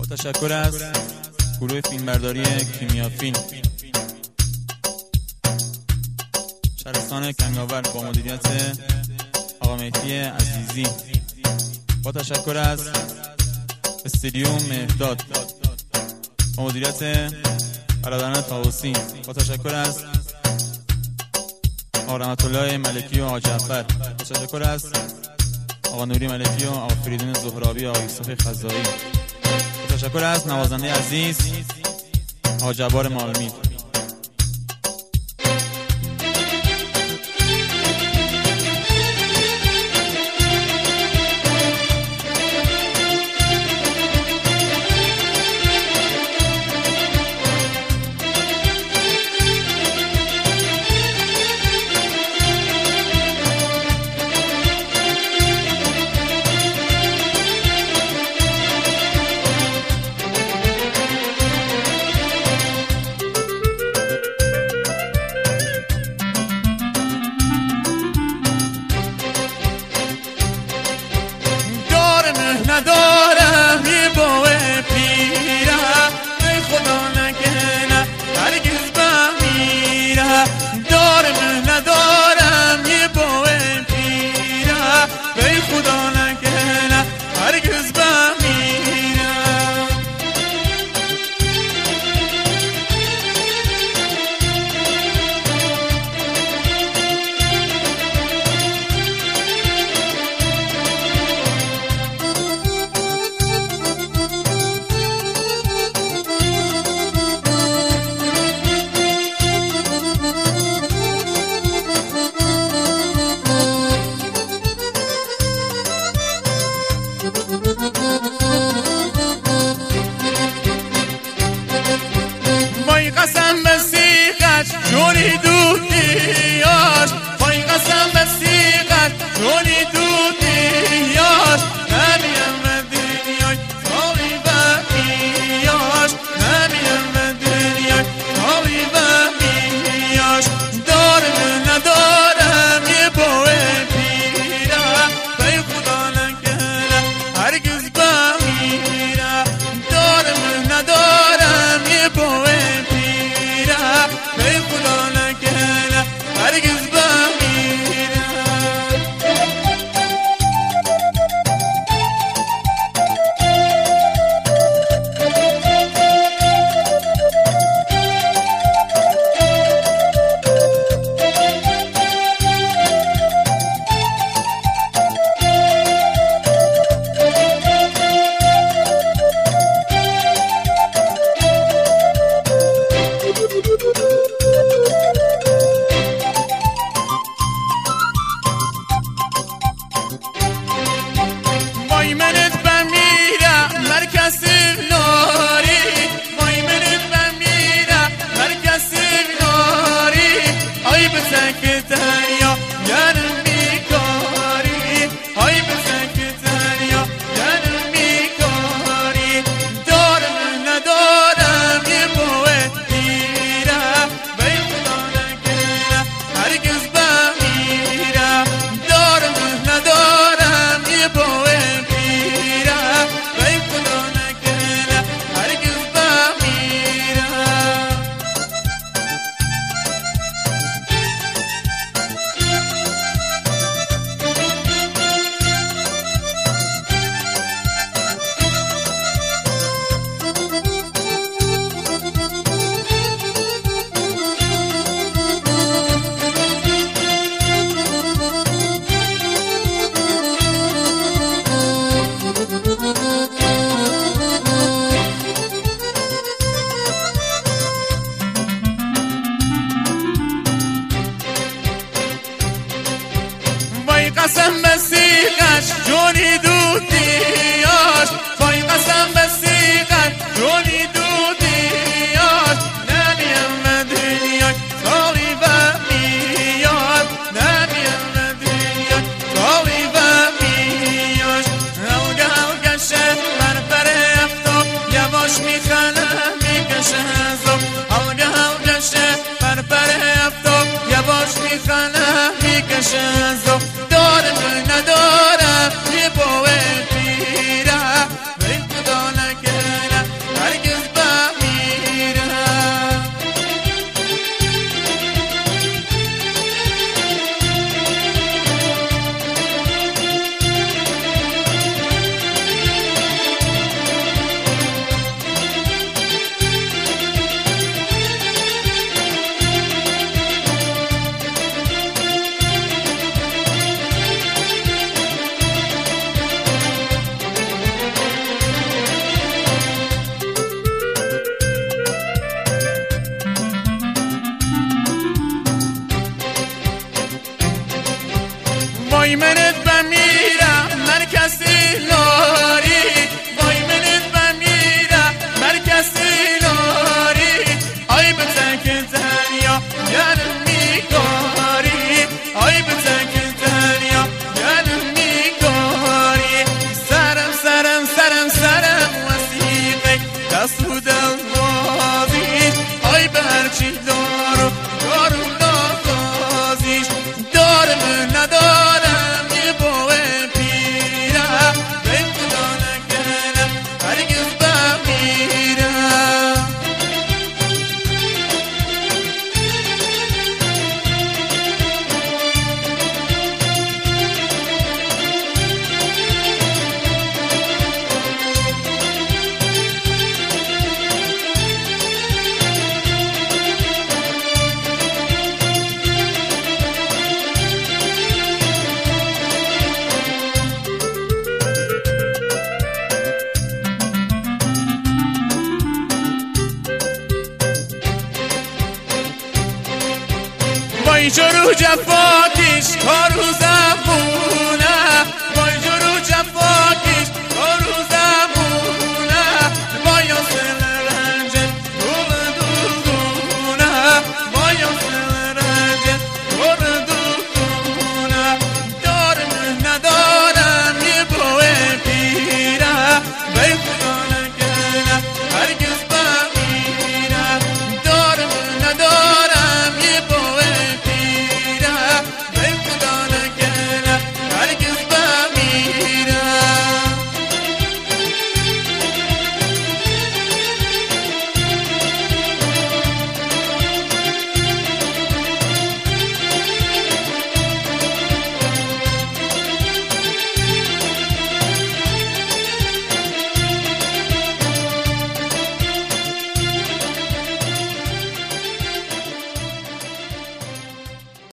تشکر از گروه فیلمبرداری کیمیا فیلم شهرستان کنگاور با مدیریت آقا مهدی عزیزی. با تشکر از استودیو مهداد با مدیریت برادران طاووسی. با تشکر از آقا رحمت الله ملکی و آقا جعفر. با تشکر از آقا نوری ملکی و آقا فریدون زهرابی و آقا یوسف خزایی. با تشکر از نوازنده عزیز آقا جبار معلمی. ندارم یه باوه پیره به خدا نکنه هرگز بمیره. دارم ندارم یه باوه پیره به خدا نکنه هرگز بمیره. وای قسم به سیغش جونی دوتیاش، وای قسم به سیغش جونی دوتیاش. نمیم به دنیای تاوی و میاش، نمیم به دنیای تاوی و میاش. دارم ندارم یه باوه پیره به خدا نکنه هرگز بمیره. دارم ندارم یه باوه پیره به خدا نکنه هرگز بمیره. وای منت بمیره مرکز ناری، وای منت بمیره مرکز ناری. آی بزنگ دریا گرم میکاری، آی بزنگ دریا گرم میکاری. دارم ندارم یه باوه پیره به خدا نکنه هرگز بمیره. دارم ندارم یه باوه پیره به خدا نکنه هرگز بمیره. وای قسم به سیغش جونی دوتیاش، وای قسم به سیغش جونی دوتیاش. نمیم به دنیای تاوی و میاش، نمیم به دنیای تاوی و میاش. هلگه هلگشه بر پر افتاب یواش میخنه میکشه زب. هلگه هلگشه بر پر افتاب یواش میخنه میکشه زب. دارم ندارم یه باوه پیره به خدا نکنه وای جرو جفاکش تا روزم